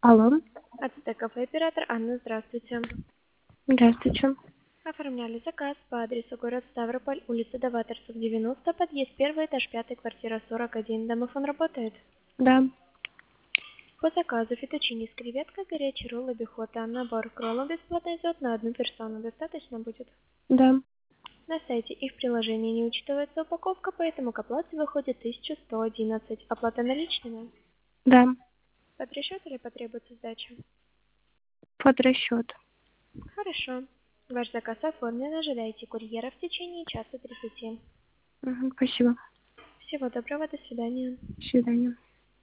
Алло, Ацтеков оператор Анна, здравствуйте. здравствуйте. Оформляли заказ по адресу город Ставрополь, улица Даваторцев, 90, подъезд 1, этаж 5, квартира 41. Домофон работает? Да, По заказу фетучини с креветкой, горячий ролл и бихота. Набор кроллов бесплатно идет на одну персону. Достаточно будет? да, На сайте и в приложении не учитывается упаковка, поэтому к оплате выходит 1111. Оплата наличными? да, Под расчет или потребуется сдача? под расчет. Хорошо. Ваш заказ оформлен. Ожидайте курьера в течение часа 30. Спасибо. Всего доброго, до свидания. До свидания.